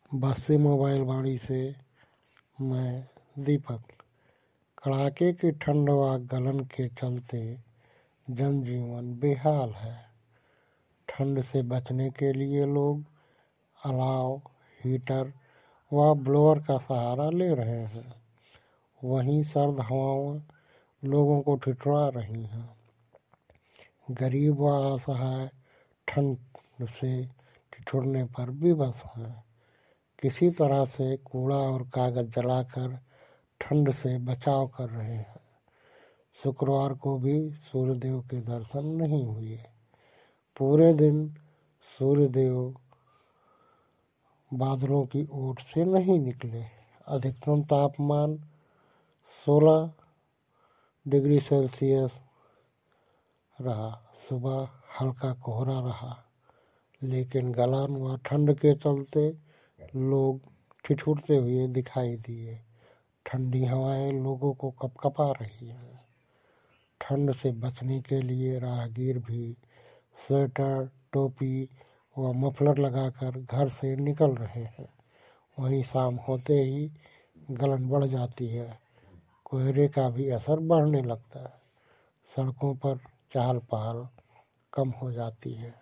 Bassi mobile वाणी से मैं दीपक। कड़ाके की ठंड व गलन के चलते जनजीवन बेहाल है। ठंड से बचने के लिए लोग अलाव, हीटर व ब्लोअर का सहारा ले रहे हैं। वहीं सर्द हवाएं लोगों को ठिठुरा रही हैं। गरीब व असहाय ठंड से ठिठुरने पर विवश हैं। किसी तरह से कूड़ा और कागज जलाकर ठंड से बचाव कर रहे हैं। शुक्रवार को भी सूर्यदेव के दर्शन नहीं हुए। पूरे दिन सूर्यदेव बादलों की ओट से नहीं निकले। अधिकतम तापमान 16 डिग्री सेल्सियस रहा। सुबह हल्का कोहरा रहा, लेकिन गलन व ठंड के चलते लोग ठिठुरते हुए दिखाई दिए। ठंडी हवाएं लोगों को कपकपा रही हैं। ठंड से बचने के लिए राहगीर भी स्वेटर, टोपी व मफलर लगाकर घर से निकल रहे हैं। वहीं शाम होते ही गलन बढ़ जाती है। कोहरे का भी असर बढ़ने लगता है। सड़कों पर चहल पहल कम हो जाती है।